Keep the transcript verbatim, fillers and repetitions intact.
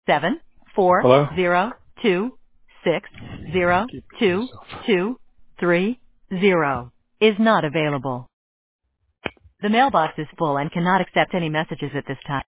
seven four Hello? zero two six zero Keep two yourself. two three zero is not available. The mailbox is full and cannot accept any messages at this time.